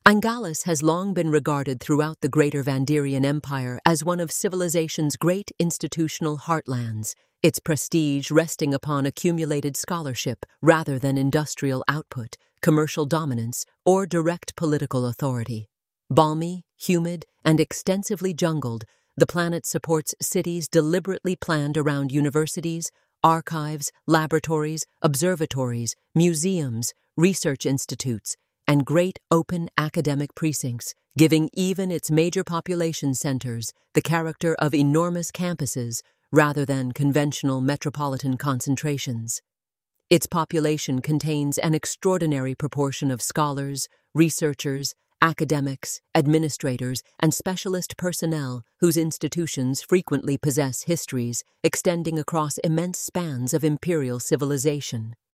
Angalis has long been regarded throughout the Greater Vandirian Empire as one of civilization's great institutional heartlands, its prestige resting upon accumulated scholarship rather than industrial output, commercial dominance, or direct political authority. Balmy, humid, and extensively jungled, the planet supports cities deliberately planned around universities, archives, laboratories, observatories, museums, research institutes, and great open academic precincts, giving even its major population centers the character of enormous campuses rather than conventional metropolitan concentrations. Its population contains an extraordinary proportion of scholars, researchers, academics, administrators, and specialist personnel whose institutions frequently possess histories extending across immense spans of imperial civilization.